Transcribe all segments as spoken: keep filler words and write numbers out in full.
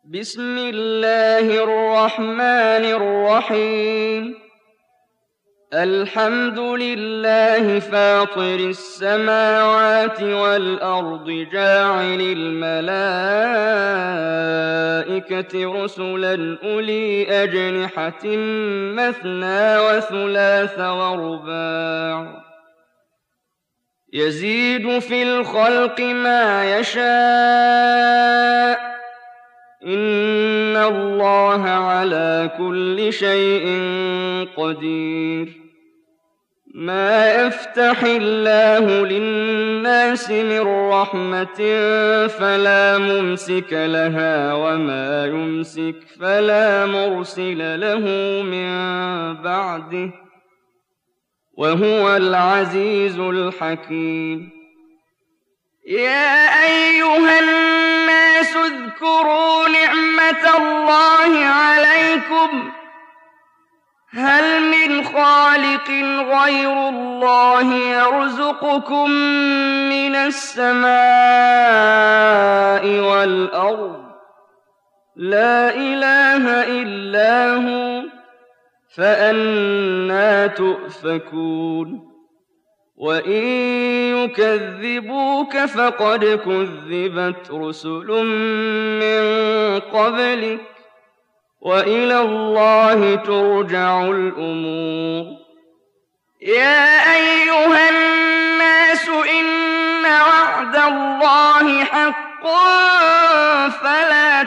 بسم الله الرحمن الرحيم الحمد لله فاطر السماوات والأرض جاعل الملائكة رسلا أولي أجنحة مثنى وثلاث ورباع يزيد في الخلق ما يشاء إن الله على كل شيء قدير ما يفتح الله للناس من رحمة فلا ممسك لها وما يمسك فلا مرسل له من بعده وهو العزيز الحكيم يا أيها الناس اذكروا نعمة الله عليكم هل من خالق غير الله يرزقكم من السماء والأرض لا إله إلا هو فأنى تؤفكون وإن يكذبوك فقد كذبت رسل من قبلك وإلى الله ترجع الأمور يا أيها الناس إن وعد الله حق فلا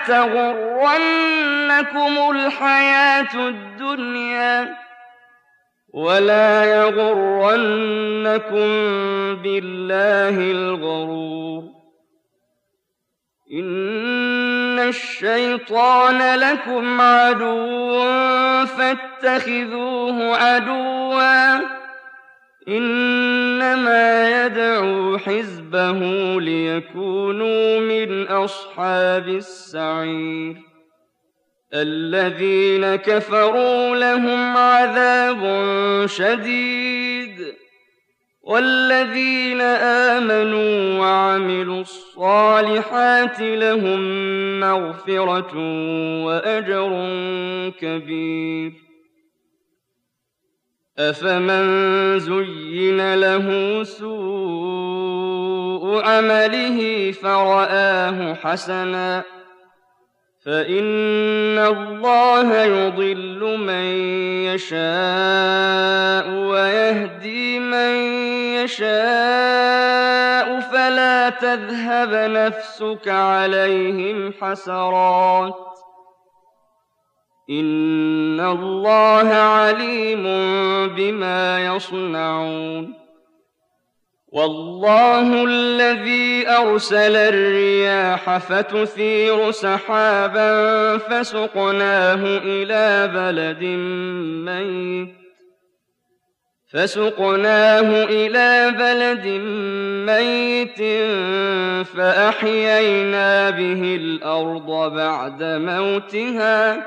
تغرنكم الحياة الدنيا ولا يغرنكم بالله الغرور إن الشيطان لكم عدو فاتخذوه عدوا إنما يدعو حزبه ليكونوا من أصحاب السعير الذين كفروا لهم عذاب شديد والذين آمنوا وعملوا الصالحات لهم مغفرة وأجر كبير أفمن زين له سوء عمله فرآه حسنا فإن الله يضل من يشاء ويهدي من يشاء فلا تذهب نفسك عليهم حسرات إن الله عليم بما يصنعون والله الذي أرسل الرياح فتثير سحابا فسقناه إلى بلد ميت فسقناه إلى بلد ميت فأحيينا به الأرض بعد موتها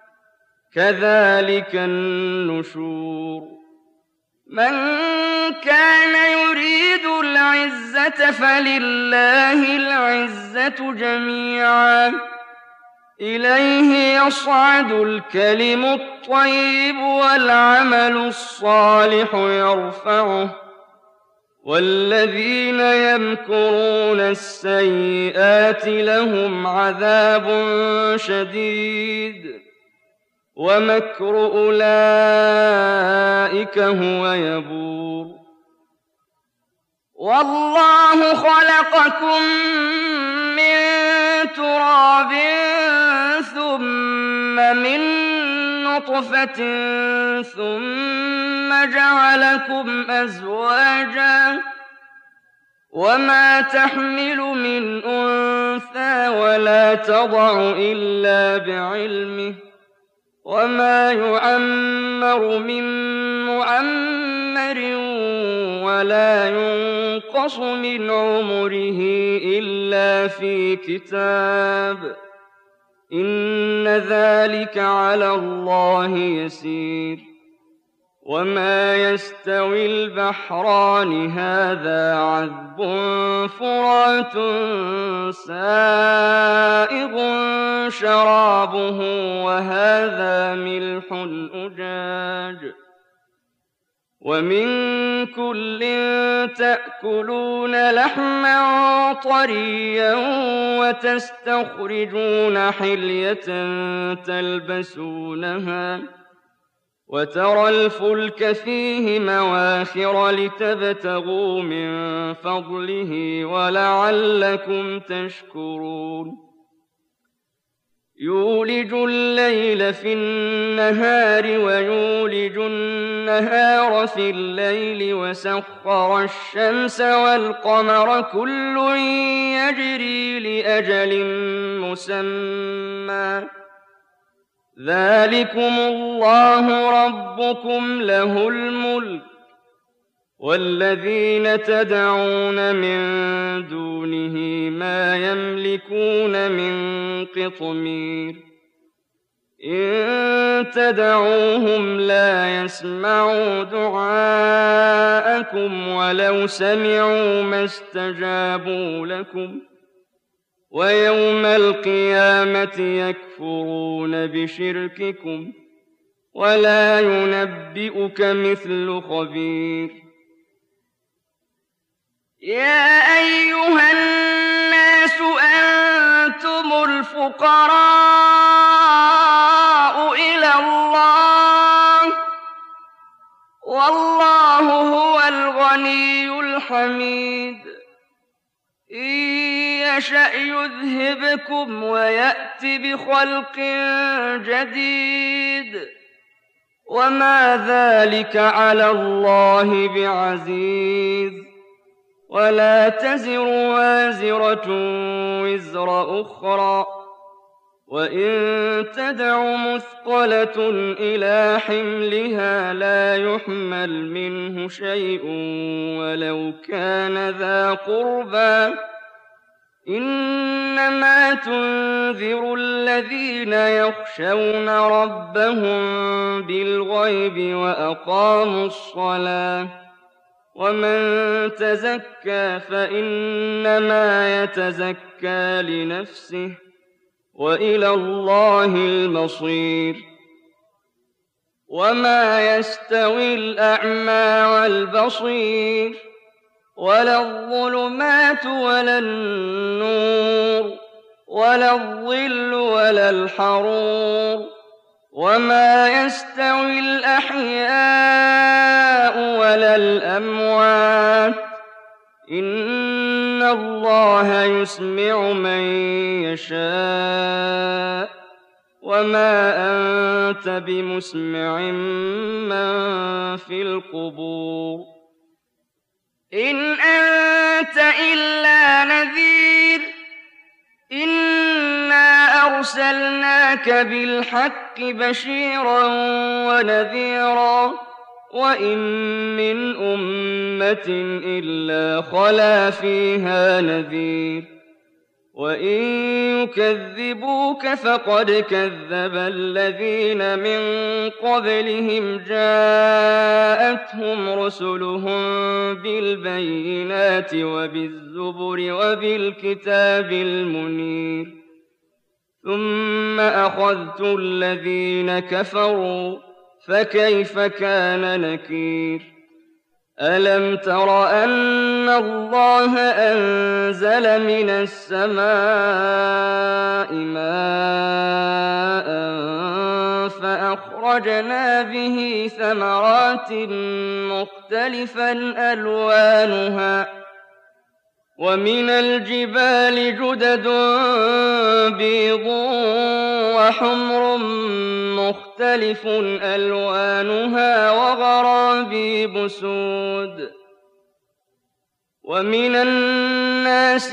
كذلك النشور من كان يريد العزة فلله العزة جميعا إليه يصعد الكلم الطيب والعمل الصالح يرفعه والذين يمكرون السيئات لهم عذاب شديد ومكر أولئك هو يبور والله خلقكم من تراب ثم من نطفة ثم جعلكم أزواجا وما تحمل من أنثى ولا تضع إلا بعلمه وما يعمر من معمر ولا ينقص من عمره إلا في كتاب إن ذلك على الله يسير وما يستوي البحران هذا عذب فرات سائغ شرابه وهذا ملح أجاج ومن كل تأكلون لحما طريا وتستخرجون حلية تلبسونها وترى الفلك فيه مواخر لتبتغوا من فضله ولعلكم تشكرون يولج الليل في النهار ويولج النهار في الليل وسخر الشمس والقمر كل يجري لأجل مسمى ذلكم الله ربكم له الملك والذين تدعون من دونه ما يملكون من قطمير إن تدعوهم لا يسمعوا دعاءكم ولو سمعوا ما استجابوا لكم ويوم القيامة يكفرون بشرككم ولا ينبئك مثل خبير يا أيها الناس أنتم الفقراء إلى الله والله هو الغني الحميد إن يشأ يذهبكم ويأت بخلق جديد وما ذلك على الله بعزيز ولا تزر وازرة وزر أخرى وإن تدع مثقلة إلى حملها لا يحمل منه شيء ولو كان ذا قربى إنما تنذر الذين يخشون ربهم بالغيب وأقاموا الصلاة ومن تزكى فإنما يتزكى لنفسه وإلى الله المصير وما يستوي الأعمى والبصير ولا الظلمات ولا النور ولا الظل ولا الحرور وما يستوي الأحياء ولا الأموات إن الله يسمع من يشاء وما أنت بمسمع من في القبور إن أنت إلا نذير إنا أرسلناك بالحق بشيرا ونذيرا وإن من أمة إلا خلا فيها نذير وإن يكذبوك فقد كذب الذين من قبلهم جاءتهم رسلهم بالبينات وبالزبر وبالكتاب المنير ثم أخذت الذين كفروا فكيف كان نكير ألم تر أن الله أنزل من السماء ماء فأخرجنا به ثمرات مختلفا ألوانها ومن الجبال جدد بيض وحمر مختلف ألوانها وغرابيب سود ومن الناس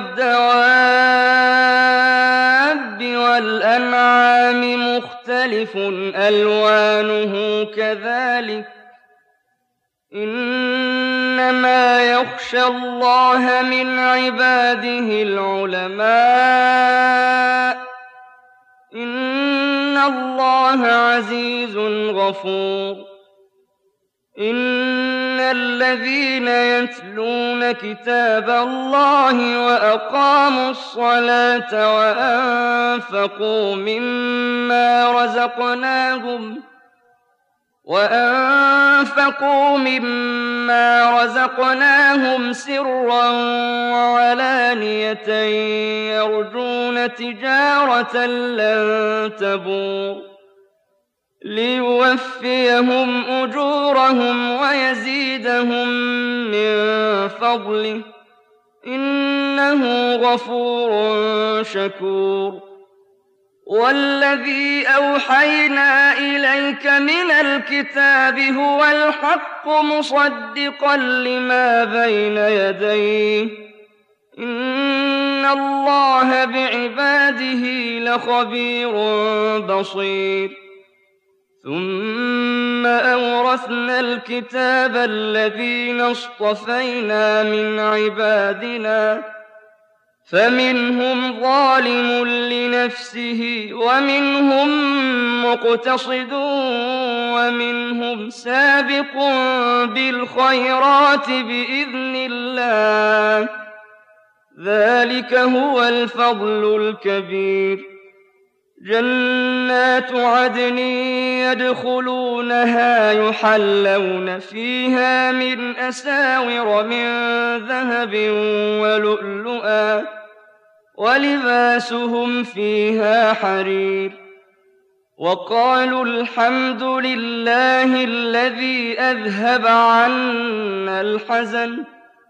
والدواب والأنعام مختلف ألوانه كذلك إنما يخشى الله من عباده العلماء إن الله عزيز غفور إن الذين يتلون كتاب الله وأقاموا الصلاة وأنفقوا مما رزقناهم وأنفقوا مما رزقناهم سرا وعلانية يرجون تجارة لن تبور ليوفيهم أجورهم ويزيدهم من فضله إنه غفور شكور والذي أوحينا إليك من الكتاب هو الحق مصدقا لما بين يديه إن الله بعباده لخبير بصير ثم أورثنا الكتاب الذين اصطفينا من عبادنا فمنهم ظالم لنفسه ومنهم مقتصد ومنهم سابق بالخيرات بإذن الله ذلك هو الفضل الكبير جنات عدن يدخلونها يحلون فيها من أساور من ذهب ولؤلؤا ولباسهم فيها حرير وقالوا الحمد لله الذي أذهب عنا الحزن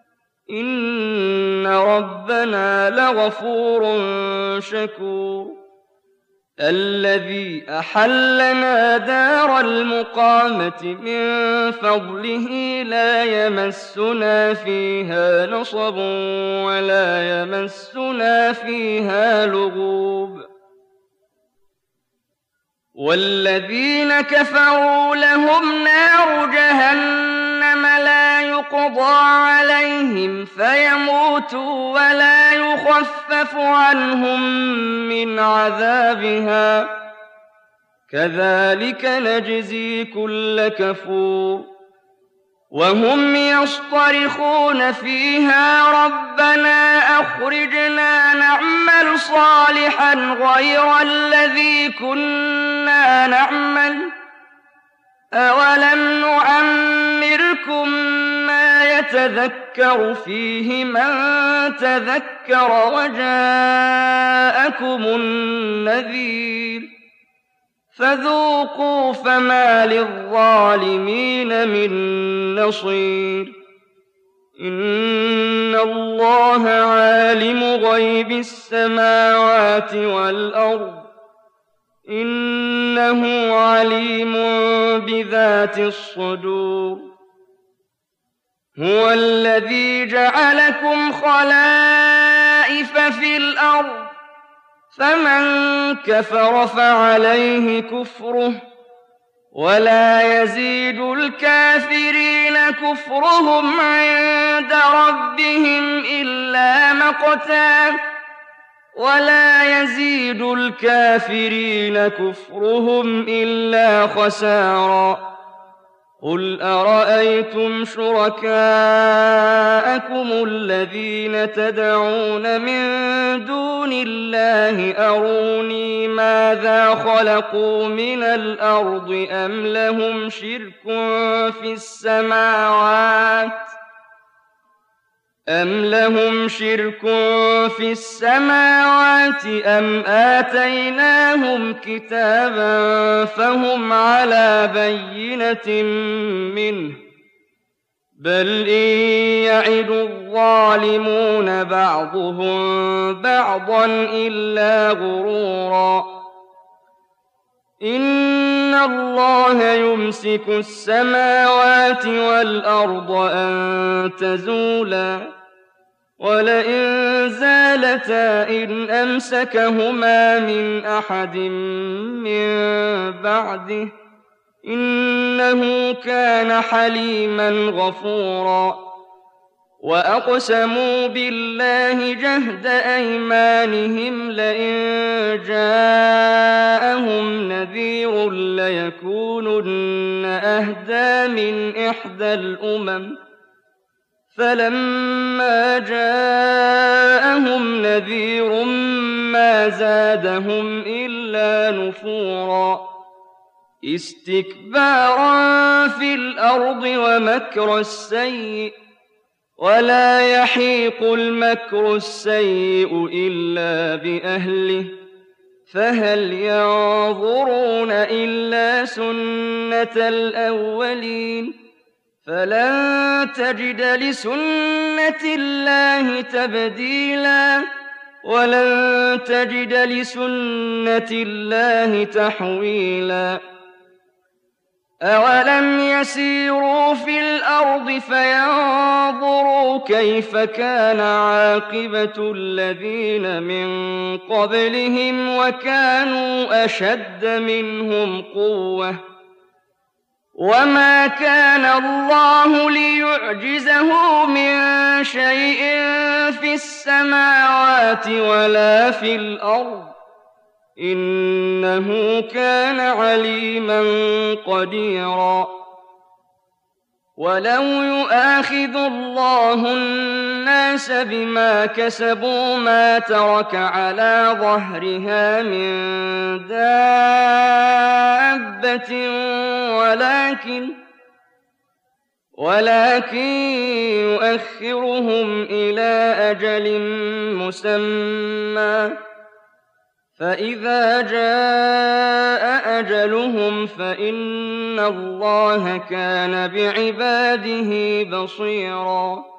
إن ربنا لغفور شكور الذي أحلنا دار المقامة من فضله لا يمسنا فيها نصب ولا يمسنا فيها لغوب والذين كفروا لهم نار جهنم لا يقضى عليهم فيموتوا ولا يخفف عنهم من عذابها كذلك نجزي كل كفور وهم يصطرخون فيها ربنا أخرجنا نعمل صالحا غير الذي كنا نعمل أولم نعمركم ما يتذكر فيه من تذكر وجاءكم النذير فذوقوا فما للظالمين من نصير إن الله عالم غيب السماوات والأرض إنه عليم بذات الصدور هو الذي جعلكم خلائف في الأرض فمن كفر فعليه كفره ولا يزيد الكافرين كفرهم عند ربهم إلا مقتا ولا يزيد الكافرين كفرهم إلا خسارا قل أرأيتم شركاءكم الذين تدعون من دون الله أروني ماذا خلقوا من الأرض أم لهم شرك في السماوات أم لهم شرك في السماوات أم آتيناهم كتابا فهم على بينة منه بل إن يعد الظالمون بعضهم بعضا إلا غرورا إن الله يمسك السماوات والأرض أن تزولا ولئن زالتا إن أمسكهما من أحد من بعده إنه كان حليما غفورا وأقسموا بالله جهد أيمانهم لئن جاءهم نذير ليكونن أهدى من إحدى الأمم فلما جاءهم نذير ما زادهم إلا نفورا استكبارا في الأرض ومكر السيء ولا يحيق المكر السيء إلا بأهله فهل ينظرون إلا سنة الأولين فلن تجد لسنة الله تبديلا ولن تجد لسنة الله تحويلا أولم يسيروا في الأرض فينظروا كيف كان عاقبة الذين من قبلهم وكانوا أشد منهم قوة وما كان الله ليعجزه من شيء في السماوات ولا في الأرض إنه كان عليما قديرا ولو يؤاخذ الله الناس بما كسبوا ما ترك على ظهرها من دابة ولكن ولكن يؤخرهم إلى أجل مسمى فإذا جاء أجلهم فإن الله كان بعباده بصيرا